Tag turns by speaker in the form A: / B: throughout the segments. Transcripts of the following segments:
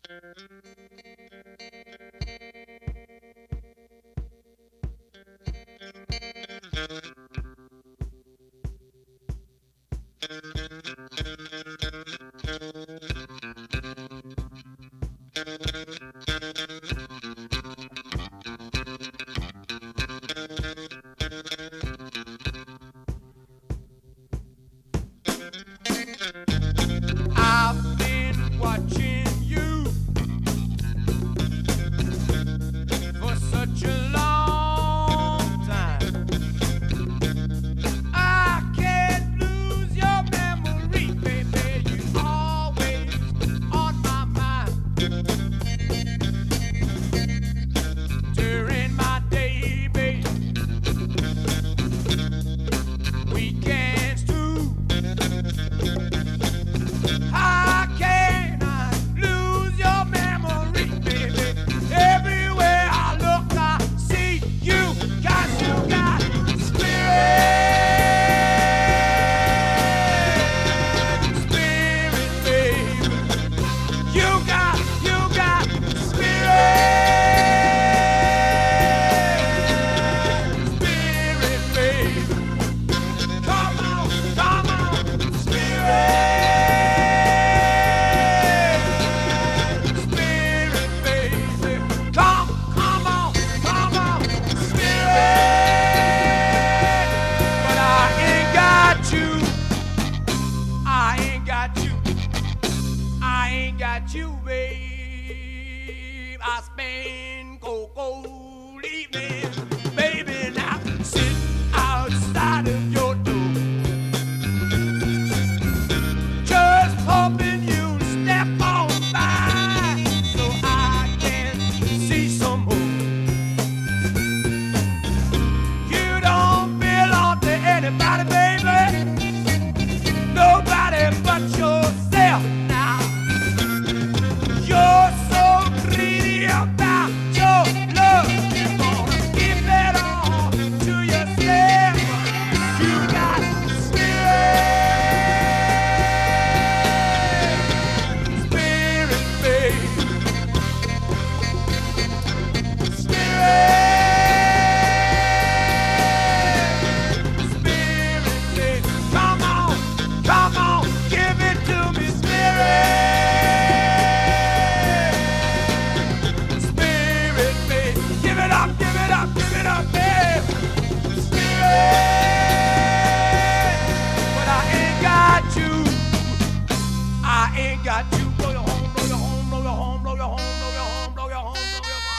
A: I've been watching you for such a long time. I can't lose your memory, baby. You're always on my mind. During my day, baby, weekends too. How can I lose your memory, baby? Everywhere I look, I see you. 'Cause you got spirit, baby. You got spirit, baby. Come on, spirit. Spirit, baby. Come on, spirit. But I ain't got you. I ain't got you, babe. I spend cold evening, baby, now sit outside of your door, just hoping you'll step on by so I can see some more. You don't belong to anybody, baby, nobody but yourself now. You're so greedy about your love, you're gonna give it all to yourself. You got spirit, baby. Spirit, baby. Come on, give it to me, spirit. Spirit, baby. Give it up, baby. Spirit. But I ain't got you. Blow your horn, blow your horn, blow your horn, blow your horn, blow your horn, blow your horn, blow your horn,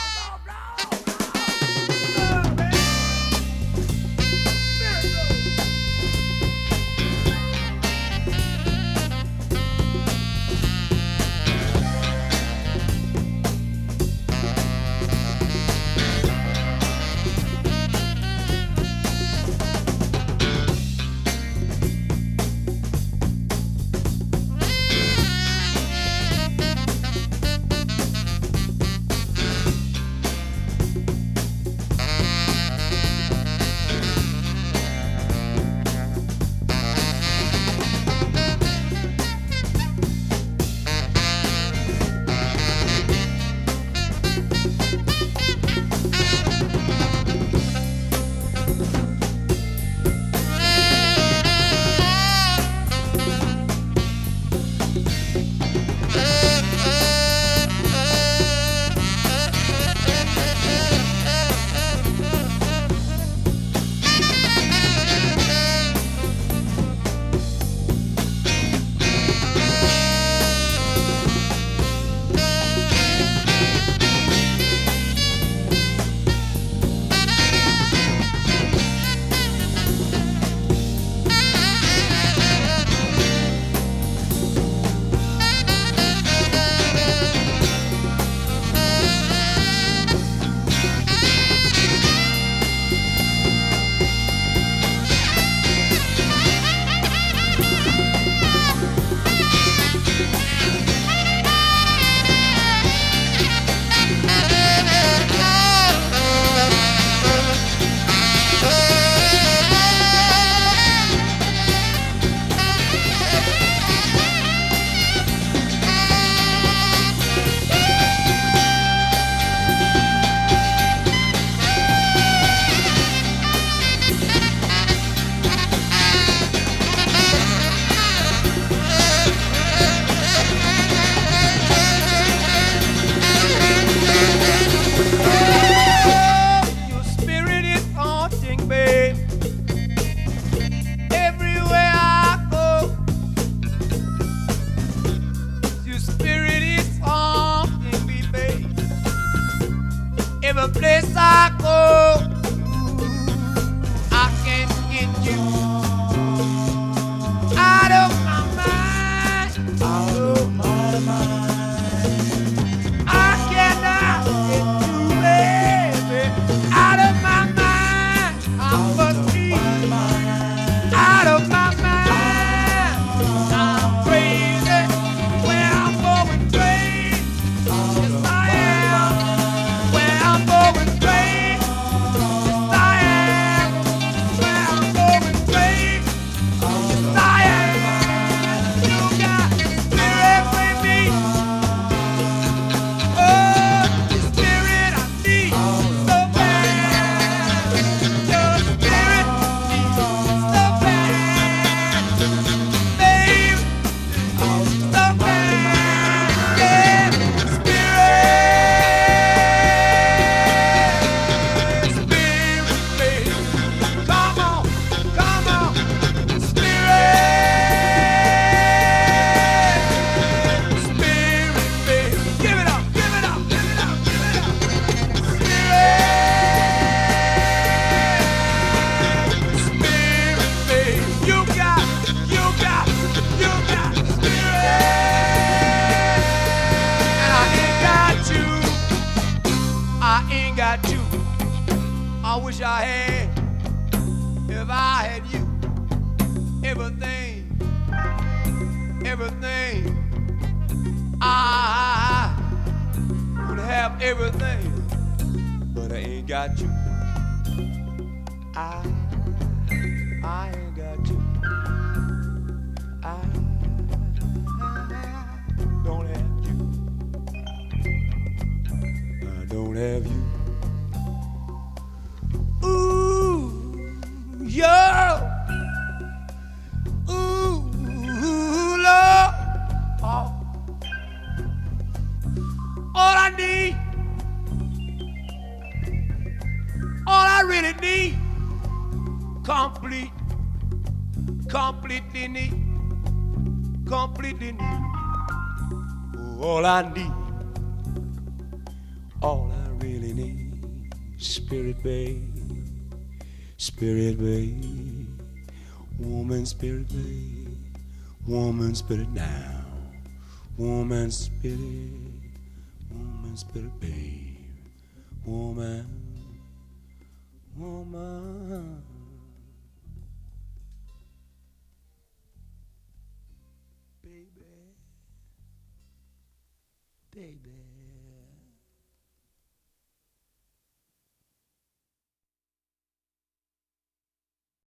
A: blow your horn. Every place I go, I can't get you out of my mind. Out of my mind. I cannot get you, baby, out of my mind. I must be out of my mind. I'm crazy where I'm going crazy. Yes, I am. Where I'm going crazy. Yes, I am. Where I'm going crazy. Yes, I am. You got spirit with me. Oh, the spirit I need so bad. Your spirit needs so bad, babe, so bad. Yeah, spirit, babe, come on, spirit, babe, give it up, give it up, give it up, give it up, spirit, babe, you got spirit, and I ain't got you. I wish I had. If I had you, everything, I would have everything, but I ain't got you. I ain't got you. I don't have you. I don't have you. Ooh, yo. Ooh, Lord. Oh. All I need, all I really need, completely need. Ooh, all I need, all I really need, spirit, babe. Spirit, babe, woman, spirit, babe, woman, spirit now, woman, spirit, babe, woman, baby, baby.